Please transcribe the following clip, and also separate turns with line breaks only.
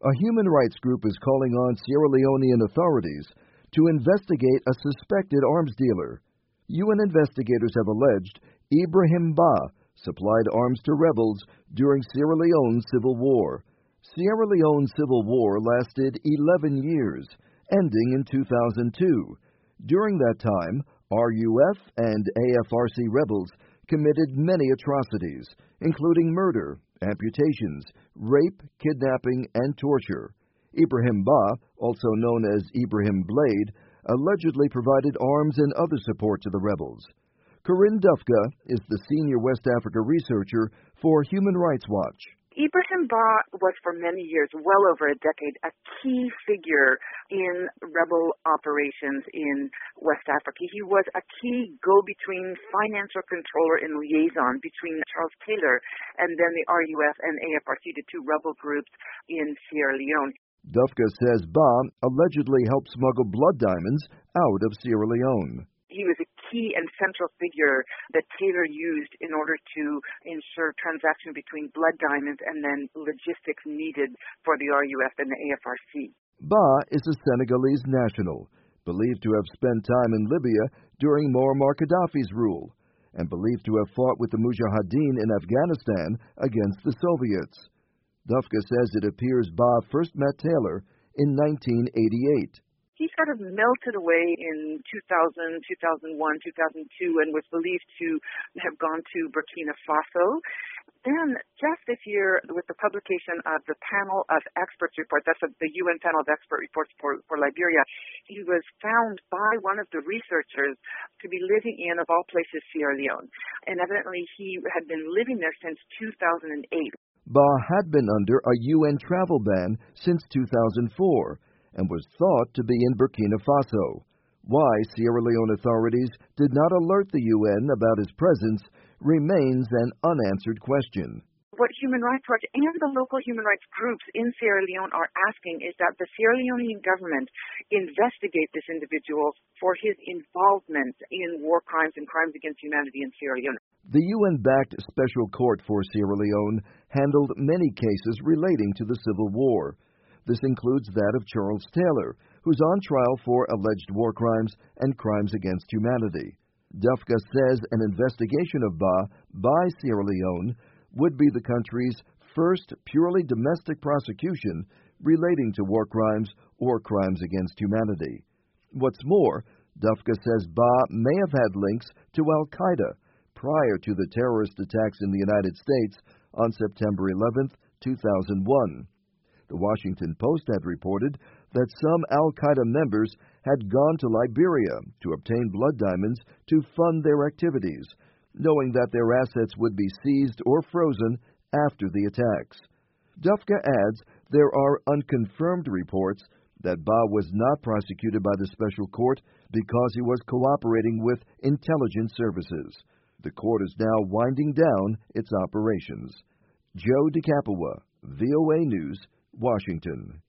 A human rights group is calling on Sierra Leonean authorities to investigate a suspected arms dealer. UN investigators have alleged Ibrahim Ba supplied arms to rebels during Sierra Leone's civil war. Sierra Leone's civil war lasted 11 years, ending in 2002. During that time, RUF and AFRC rebels committed many atrocities, including murder, amputations, rape, kidnapping, and torture. Ibrahim Ba, also known as Ibrahim Blade, allegedly provided arms and other support to the rebels. Corinne Dufka is the senior West Africa researcher for Human Rights Watch.
Ibrahim Ba was for many years, well over a decade, a key figure in rebel operations in West Africa. He was a key go-between financial controller and liaison between Charles Taylor and then the RUF and AFRC, the two rebel groups in Sierra Leone.
Dufka says Ba allegedly helped smuggle blood diamonds out of Sierra Leone.
He was a key and central figure that Taylor used in order to ensure transaction between blood diamonds and then logistics needed for the RUF and the AFRC.
Ba is a Senegalese national, believed to have spent time in Libya during Muammar Gaddafi's rule, and believed to have fought with the Mujahideen in Afghanistan against the Soviets. Dufka says it appears Ba first met Taylor in 1988.
He sort of melted away in 2000, 2001, 2002, and was believed to have gone to Burkina Faso. Then, just this year, with the publication of the panel of experts report, that's the UN panel of expert reports for Liberia, he was found by one of the researchers to be living in, of all places, Sierra Leone. And evidently, he had been living there since 2008.
Ba had been under a UN travel ban since 2004. And was thought to be in Burkina Faso. Why Sierra Leone authorities did not alert the UN about his presence remains an unanswered question.
What Human Rights Watch and the local human rights groups in Sierra Leone are asking is that the Sierra Leonean government investigate this individual for his involvement in war crimes and crimes against humanity in Sierra Leone.
The UN-backed Special Court for Sierra Leone handled many cases relating to the Civil War. This includes that of Charles Taylor, who's on trial for alleged war crimes and crimes against humanity. Dufka says an investigation of Ba by Sierra Leone would be the country's first purely domestic prosecution relating to war crimes or crimes against humanity. What's more, Dufka says Ba may have had links to al-Qaeda prior to the terrorist attacks in the United States on September 11, 2001. The Washington Post had reported that some al-Qaeda members had gone to Liberia to obtain blood diamonds to fund their activities, knowing that their assets would be seized or frozen after the attacks. Dufka adds there are unconfirmed reports that Ba was not prosecuted by the special court because he was cooperating with intelligence services. The court is now winding down its operations. Joe DeCapua, VOA News, Washington.